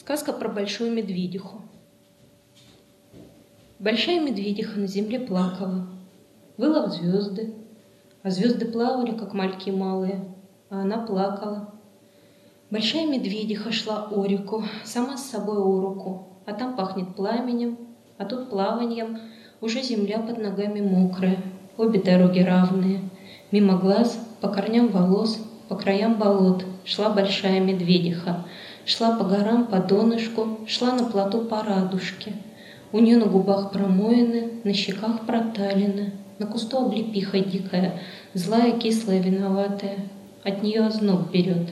Сказка про большую медведиху. Большая медведиха на земле плакала, выла в звезды, а звезды плавали, как мальки малые, а она плакала. Большая медведиха шла о реку, сама с собой о руку, а там пахнет пламенем, а тут плаваньем, уже земля под ногами мокрая, обе дороги равные. Мимо глаз, по корням волос, по краям болот шла большая медведиха, шла по горам по донышку, шла на плоту по радужке. У нее на губах промоины, на щеках проталины, на кусту облепиха дикая, злая, кислая, виноватая. От нее озноб берет.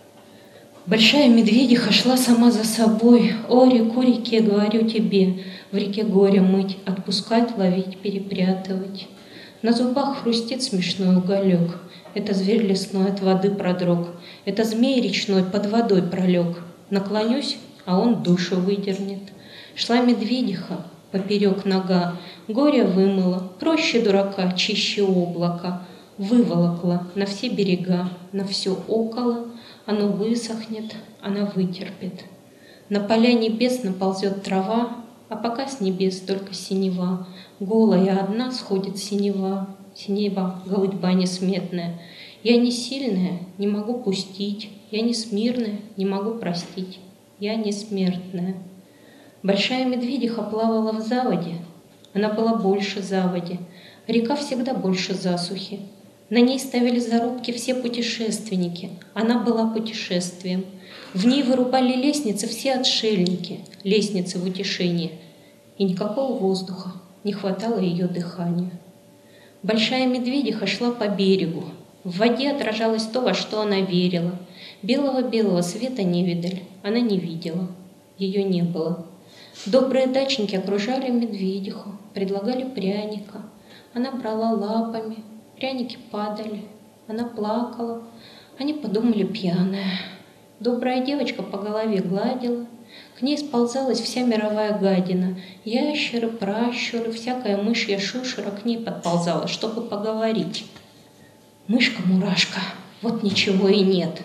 Большая медведиха шла сама за собой. О, реку, реке, говорю тебе, в реке горе мыть, отпускать, ловить, перепрятывать. На зубах хрустит смешной уголек. Это зверь лесной от воды продрог. Это змей речной под водой пролег. Наклонюсь, а он душу выдернет. Шла медведиха, поперек нога, горе вымыла, проще дурака, чище облака. Выволокла на все берега, на все около. Оно высохнет, она вытерпит. На поля небес наползет трава, а пока с небес только синева. Голая одна сходит синева, синева, голубьба несметная. Я не сильная, не могу пустить, я не смирная, не могу простить, я не смертная. Большая медведиха плавала в заводе, она была больше заводи. Река всегда больше засухи. На ней ставили зарубки все путешественники, она была путешествием. В ней вырубали лестницы все отшельники, лестницы в утешение. И никакого воздуха, не хватало ее дыхания. Большая медведиха шла по берегу. В воде отражалось то, во что она верила. Белого-белого света невидаль она не видела. Ее не было. Добрые дачники окружали медведиху, предлагали пряника. Она брала лапами, пряники падали. Она плакала. Они подумали, пьяная. Добрая девочка по голове гладила. К ней сползалась вся мировая гадина. Ящеры, пращуры, всякая мышья шушера к ней подползала, чтобы поговорить. Мышка-мурашка, вот ничего и нет.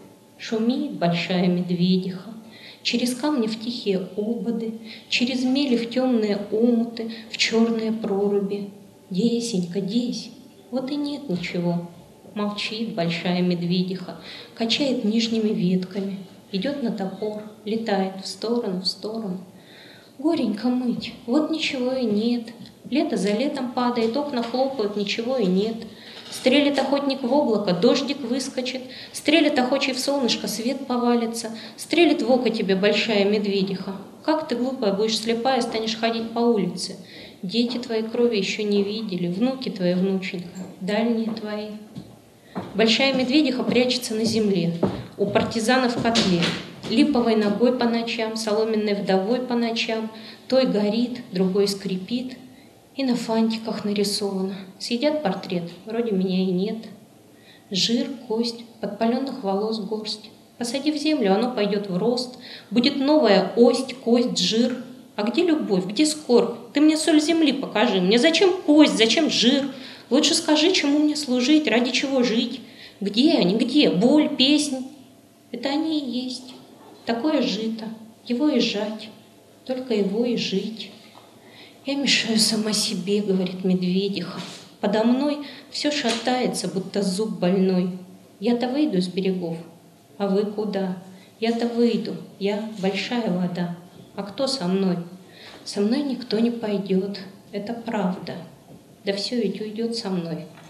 Шумит большая медведиха. Через камни в тихие ободы, через мели в темные омуты, в черные проруби. Десенька, десь, вот и нет ничего. Молчит большая медведиха, качает нижними ветками, идет на топор, летает в сторону, в сторону. Горенько мыть, вот ничего и нет. Лето за летом падает, окна хлопают, ничего и нет. Стрелит охотник в облако, дождик выскочит. Стрелит охочий в солнышко, свет повалится. Стрелит в око тебе большая медведиха. Как ты, глупая, будешь слепая, станешь ходить по улице? Дети твои крови еще не видели, внуки твои, внученька, дальние твои. Большая медведиха прячется на земле, у партизана в котле. Липовой ногой по ночам, соломенной вдовой по ночам. Той горит, другой скрипит. И на фантиках нарисовано. Съедят портрет, вроде меня и нет. Жир, кость, подпаленных волос горсть. Посади в землю, оно пойдет в рост. Будет новая ость, кость, жир. А где любовь, где скорбь? Ты мне соль земли покажи. Мне зачем кость, зачем жир? Лучше скажи, чему мне служить, ради чего жить. Где они, где? Боль, песнь. Это они и есть. Такое жито, его и жать, только его и жить. Я мешаю сама себе, говорит медведиха. Подо мной все шатается, будто зуб больной. Я-то выйду с берегов, а вы куда? Я-то выйду, я большая вода. А кто со мной? Со мной никто не пойдет, это правда. Да все ведь уйдет со мной.